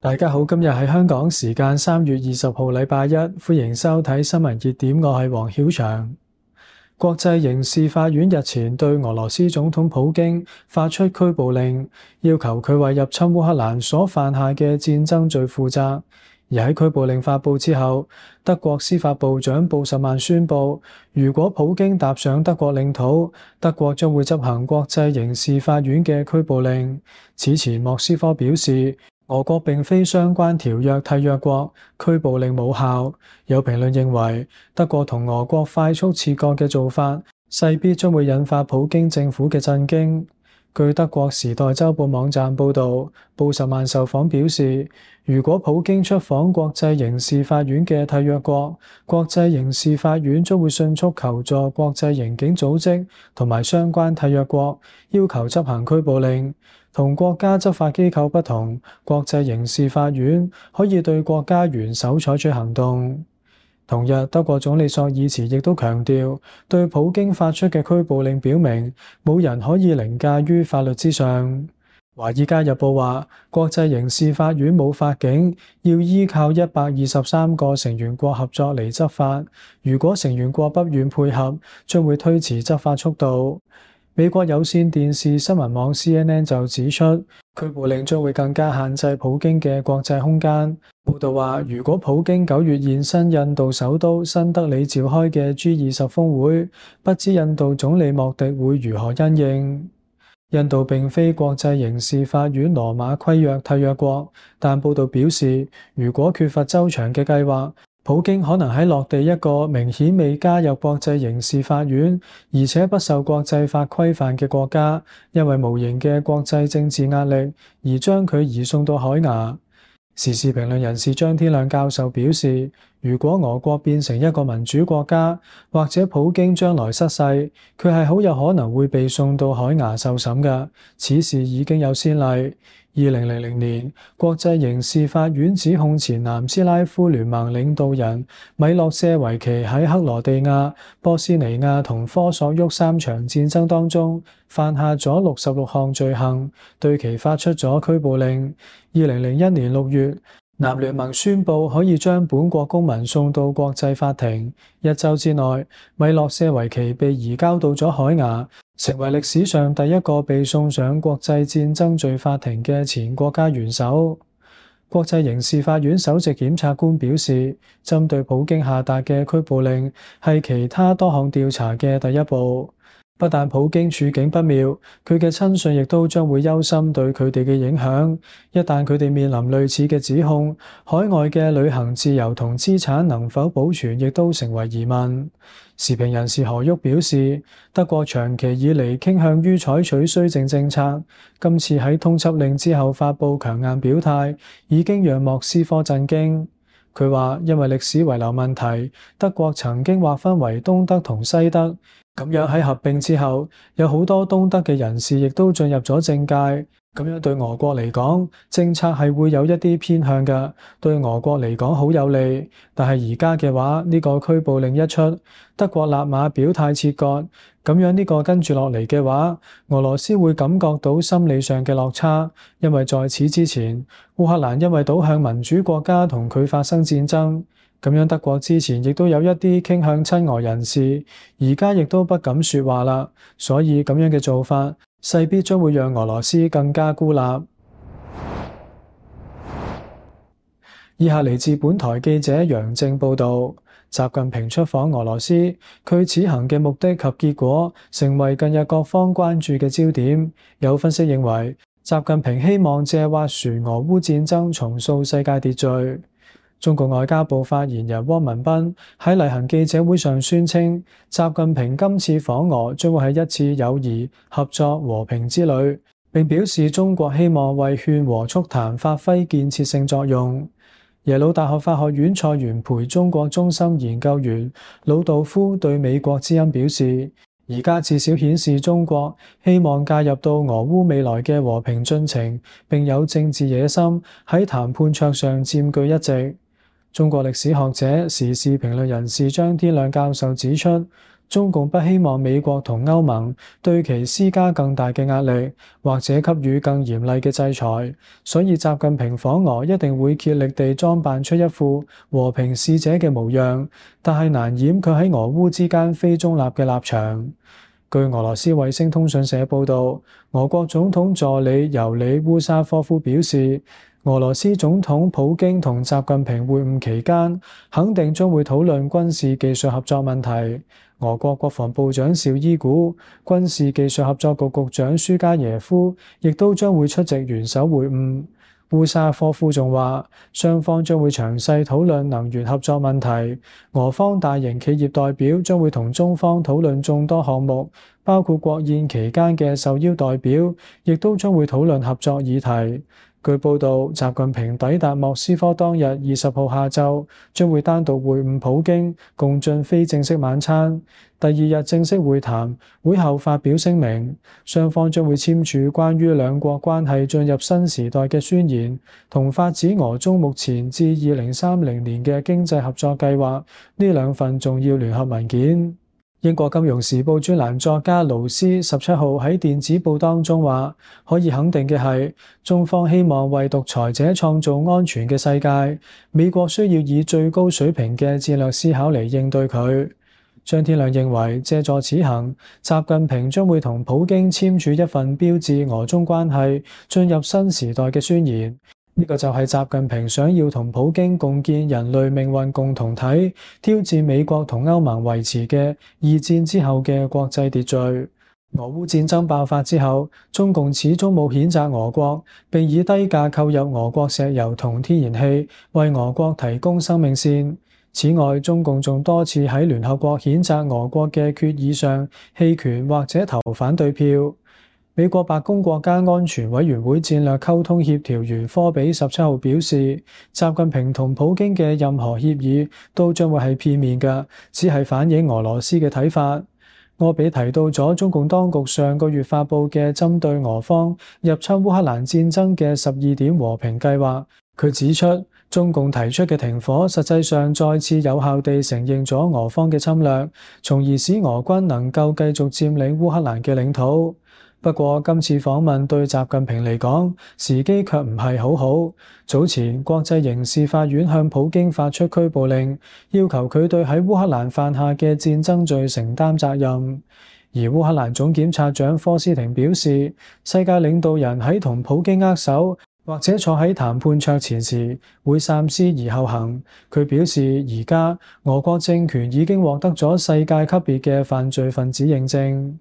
大家好，今日係香港時間3月20號禮拜一，歡迎收睇新聞熱點，我係黃曉翔。國際刑事法院日前對俄羅斯總統普京發出拘捕令，要求佢為入侵烏克蘭所犯下嘅戰爭罪負責。而喺拘捕令發布之後，德國司法部長布什曼宣布，如果普京踏上德國領土，德國將會執行國際刑事法院嘅拘捕令。此前莫斯科表示，俄國並非相關條約締約國，拘捕令無效。有評論認為，德國同俄國快速切割嘅做法，勢必將會引發普京政府嘅震驚。據德國時代週報網站報導，布什曼受訪表示，如果普京出訪國際刑事法院嘅締約國，國際刑事法院將會迅速求助國際刑警組織同埋相關締約國，要求執行拘捕令。同國家執法機構不同，國際刑事法院可以對國家元首採取行動。同日，德國總理朔爾茨亦都強調，對普京發出嘅拘捕令表明，冇人可以凌駕於法律之上。華爾街日報話，國際刑事法院冇法警，要依靠123個成員國合作嚟執法。如果成員國不願配合，將會推遲執法速度。美國有線電視新聞網 CNN 就指出，拘捕令將會更加限制普京嘅國際空間。報道話，如果普京9月現身印度首都新德里召開嘅 G20 峰會，不知印度總理莫迪會如何因應。印度並非國際刑事法院羅馬規約締約國，但報道表示，如果缺乏周詳嘅計劃，普京可能喺落地一個明顯未加入國際刑事法院，而且不受國際法規範嘅國家，因為無形嘅國際政治壓力，而將佢移送到海牙。時事評論人士張天亮教授表示，如果俄國變成一個民主國家，或者普京將來失勢，佢係好有可能會被送到海牙受審嘅。此事已經有先例。2000年，國際刑事法院指控前南斯拉夫聯盟領導人米洛舍維奇喺克羅地亞、波斯尼亞同科索沃3場戰爭當中犯下咗66項罪行，對其發出咗拘捕令。2001年6月，南聯盟宣布可以將本國公民送到國際法庭。1週之內，米洛舍維奇被移交到咗海牙，成為歷史上第一個被送上國際戰爭罪法庭嘅前國家元首。國際刑事法院首席檢察官表示，針對普京下達嘅拘捕令係其他多項調查嘅第一步。不但普京處境不妙，佢嘅親信亦都將會憂心對佢哋嘅影響。一旦佢哋面臨類似嘅指控，海外嘅旅行自由同資產能否保存，亦都成為疑問。時評人士何旭表示，德國長期以嚟傾向於採取綏靖政策，今次喺通緝令之後發布強硬表態，已經讓莫斯科震驚。佢話，因為歷史遺留問題，德國曾經劃分為東德同西德。咁樣喺合併之後，有好多東德嘅人士亦都進入咗政界，咁樣對俄國嚟講，政策係會有一啲偏向嘅，對俄國嚟講好有利。但係而家嘅話，呢個拘捕令一出，德國立馬表態切割，咁樣呢個跟住落嚟嘅話，俄羅斯會感覺到心理上嘅落差，因為在此之前，烏克蘭因為倒向民主國家同佢發生戰爭。咁樣德國之前亦都有一啲傾向親俄人士，而家亦都不敢說話啦，所以咁樣嘅做法勢必將會讓俄羅斯更加孤立。以下嚟自本台記者楊正報導，習近平出訪俄羅斯，佢此行嘅目的及結果成為近日各方關注嘅焦點。有分析認為，習近平希望借斡旋俄烏戰爭重塑世界秩序。中國外交部發言人汪文斌喺例行記者會上宣稱，習近平今次訪俄將會係一次友誼、合作、和平之旅，並表示中國希望為勸和促談發揮建設性作用。耶魯大學法學院蔡元培中國中心研究員魯道夫對美國之音表示，而家至少顯示中國希望介入到俄烏未來嘅和平進程，並有政治野心喺談判桌上佔據一席。中國歷史學者、時事評論人士張天亮教授指出， 中共不希望美國同歐盟對其施加更大嘅壓力，或者給予更嚴厲嘅制裁，所以習近平訪俄一定會竭力地裝扮出一副和平使者嘅模樣，但係難掩佢喺俄烏之間非中立嘅立場。據俄羅斯衛星通訊社報導，俄國總統助理尤里烏沙科夫表示，俄羅斯總統普京同習近平會晤期間，肯定將會討論軍事技術合作問題。俄國國防部長紹伊古、軍事技術合作局局長舒加耶夫亦都將會出席元首會晤。烏沙科夫仲話，雙方將會詳細討論能源合作問題。俄方大型企業代表將會同中方討論眾多項目，包括國宴期間嘅受邀代表，亦都將會討論合作議題。據報道，習近平抵達莫斯科當日20號下晝，將會單獨會晤普京，共進非正式晚餐。第二日正式會談，會後發表聲明，雙方將會簽署關於兩國關係進入新時代嘅宣言，同發展俄中目前至2030年嘅經濟合作計劃呢兩份重要聯合文件。英國金融時報專欄作家勞斯17號喺電子報當中話，可以肯定嘅係，中方希望為獨裁者創造安全嘅世界，美國需要以最高水平嘅戰略思考嚟應對佢。張天亮認為，借助此行，習近平將會同普京簽署一份標誌俄中關係進入新時代嘅宣言。呢個就係習近平想要同普京共建人類命運共同體，挑戰美國同歐盟維持嘅二戰之後嘅國際秩序。俄烏戰爭爆發之後，中共始終冇譴責俄國，並以低價購入俄國石油同天然氣，為俄國提供生命線。此外，中共仲多次喺聯合國譴責俄國嘅決議上棄權或者投反對票。美國白宮國家安全委員會戰略溝通協調員科比17號表示，習近平同普京嘅任何協議都將會係片面嘅，只係反映俄羅斯嘅睇法。科比提到咗中共當局上個月發布嘅針對俄方入侵烏克蘭戰爭嘅12點和平計劃。佢指出，中共提出嘅停火實際上再次有效地承認咗俄方嘅侵略，從而使俄軍能夠繼續佔領烏克蘭嘅領土。不過今次訪問對習近平嚟講，時機卻唔係好好。早前國際刑事法院向普京發出拘捕令，要求佢對喺烏克蘭犯下嘅戰爭罪承擔責任。而烏克蘭總檢察長科斯廷表示，世界領導人喺同普京握手或者坐喺談判桌前時，會三思而後行。佢表示，而家俄國政權已經獲得咗世界級別嘅犯罪分子認證。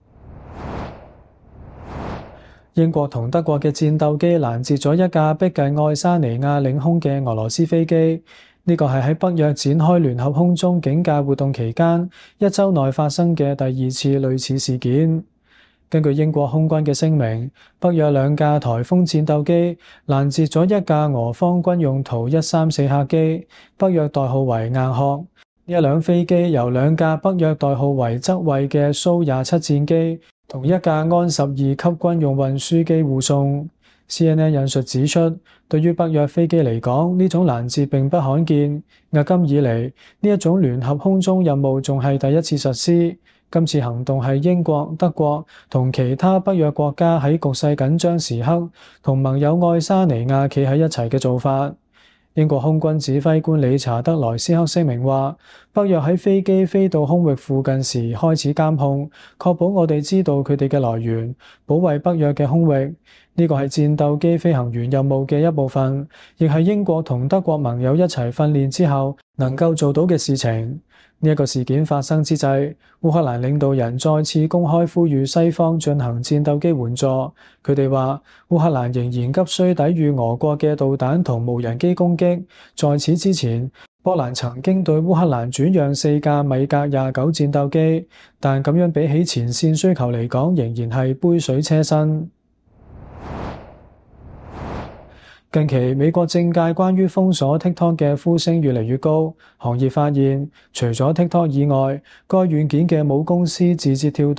英國同德國嘅戰鬥機攔截咗一架逼近愛沙尼亞領空嘅俄羅斯飛機，呢個係喺北約展開聯合空中警戒活動期間一週內發生嘅第二次類似事件。根據英國空軍嘅聲明，北約兩架颱風戰鬥機攔截咗一架俄方軍用圖134客機，北約代號為硬殼。呢一輛飛機由兩架北約代號為側衛嘅蘇27戰機同一架安12級軍用運輸機護送。CNN 引述指出，對於北約飛機嚟講，呢種攔截並不罕見。迄今以嚟，呢一種聯合空中任務仲係第一次實施。今次行動係英國、德國同其他北約國家喺局勢緊張時刻同盟友愛沙尼亞企喺一齊嘅做法。英國空軍指揮官理查德萊斯克聲明話，北約喺飛機飛到空域附近時開始監控，確保我哋知道佢哋嘅來源，保衛北約嘅空域。呢個係戰鬥機飛行員任務嘅一部分，亦係英國同德國盟友一齊訓練之後能夠做到嘅事情。呢一個事件發生之際，烏克蘭領導人再次公開呼籲西方進行戰鬥機援助。佢哋話，烏克蘭仍然急需抵禦俄國嘅導彈同無人機攻擊。在此之前，波蘭曾經對烏克蘭轉讓4架米格29戰鬥機，但咁樣比起前線需求嚟講，仍然係杯水車薪。近期美國政界關於封鎖 TikTok 嘅呼聲越嚟越高，行業發現除咗 TikTok 以外，該軟件嘅母公司字節跳動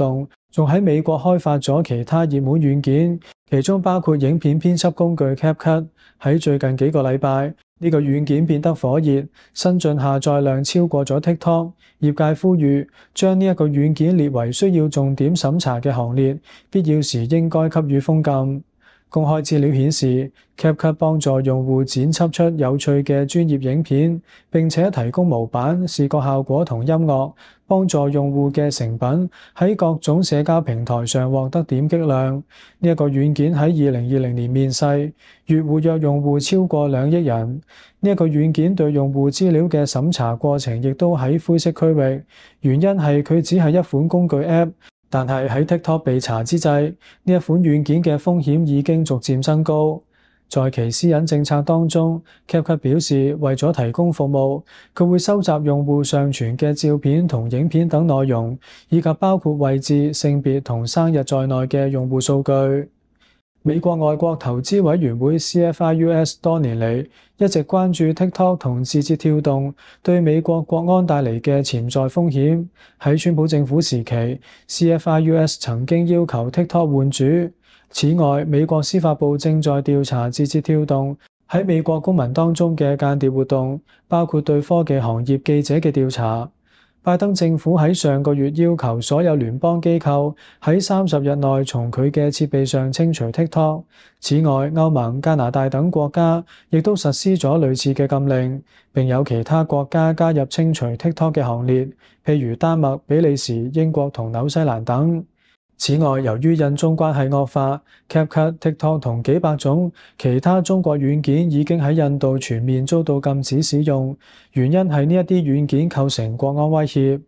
仲喺美國開發咗其他熱門軟件，其中包括影片編輯工具 CapCut。喺最近幾個禮拜，呢個軟件變得火熱，新進下載量超過咗 TikTok。業界呼籲將呢一個軟件列為需要重點審查嘅行列，必要時應該給予封禁。公開資料顯示，CapCut 幫助用戶剪輯出有趣嘅專業影片，並且提供模板、視覺效果同音樂，幫助用戶嘅成品喺各種社交平台上獲得點擊量。呢一個軟件喺2020年面世，月活躍用戶超過2億人。呢一個軟件對用戶資料嘅審查過程亦都喺灰色區域，原因係佢只係一款工具 App。但係喺 TikTok 被查之際，呢一款軟件嘅風險已經逐漸增高。在其私隱政策當中，CapCut 表示為咗提供服務，佢會收集用戶上傳嘅照片同影片等內容，以及包括位置、性別同生日在內嘅用戶數據。美國外國投資委員會 CFIUS 多年嚟一直關注 TikTok 同字節跳動對美國國安帶嚟嘅潛在風險。喺川普政府時期，CFIUS 曾經要求 TikTok 換主。此外，美國司法部正在調查字節跳動喺美國公民當中嘅間諜活動，包括對科技行業記者嘅調查。拜登政府喺上個月要求所有聯邦機構喺30日內從佢嘅設備上清除 TikTok。此外，歐盟、加拿大等國家亦都實施咗類似嘅禁令，並有其他國家加入清除 TikTok 嘅行列，譬如丹麥、比利時、英國同紐西蘭等。此外，由於印中關係惡化，CapCut、TikTok 同幾百種其他中國軟件已經喺印度全面遭到禁止使用，原因係呢一啲軟件構成國安威脅。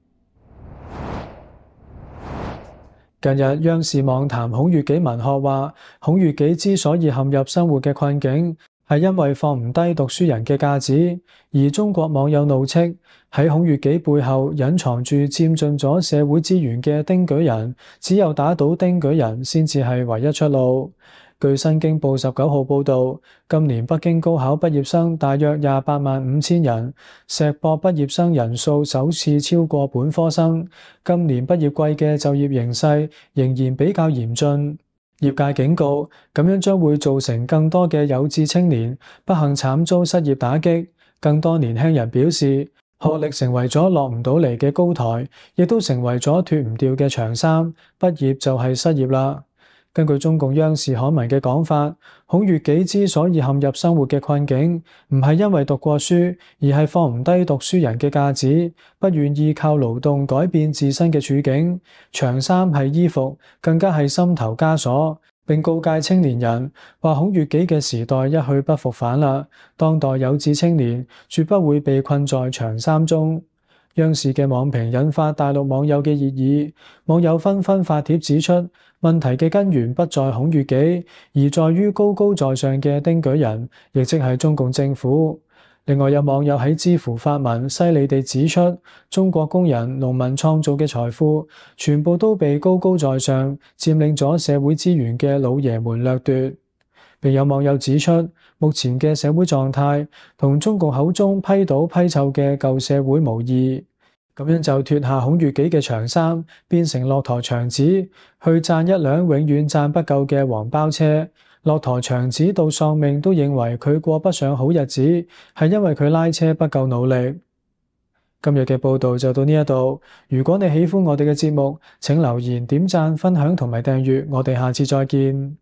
近日，央視網談孔乙己文學話，孔乙己之所以陷入生活嘅困境，係因為放唔低讀書人嘅架子。而中國網友怒斥喺孔乙己背後隱藏住佔盡咗社會資源嘅丁舉人，只有打倒丁舉人先至係唯一出路。據新京報19號報導，今年北京高考畢業生大約285000人，碩博畢業生人數首次超過本科生。今年畢業季嘅就業形勢仍然比較嚴峻。業界警告，咁樣將會造成更多嘅有志青年不幸慘遭失業打擊。更多年輕人表示，學歷成為咗落唔到嚟嘅高台，亦都成為咗脫唔掉嘅長衫，畢業就係失業啦。根據中共央視刊文嘅講法，孔乙己之所以陷入生活嘅困境，唔係因為讀過書，而係放唔低讀書人嘅架子，不願意靠勞動改變自身嘅處境。長衫係衣服，更加係心頭枷鎖。並告誡青年人話，孔乙己嘅時代一去不復返啦，當代有志青年絕不會被困在長衫中。央視嘅網評引發大陸網友嘅熱議，網友紛紛發帖指出，問題嘅根源不在孔乙己，而在於高高在上嘅丁舉人，亦即係中共政府。另外有網友喺知乎發文，犀利地指出，中國工人、農民創造嘅財富，全部都被高高在上、佔領咗社會資源嘅老爺們掠奪。並有網友指出，目前嘅社會狀態同中共口中批倒批臭嘅舊社會無異，咁樣就脫下孔乙己嘅長衫，變成駱駝祥子，去賺一輛永遠賺不夠嘅黃包車。駱駝祥子到喪命都認為佢過不上好日子，係因為佢拉車不夠努力。今日嘅報道就到呢一度，如果你喜歡我哋嘅節目，請留言、點讚、分享同埋訂閱，我哋下次再見。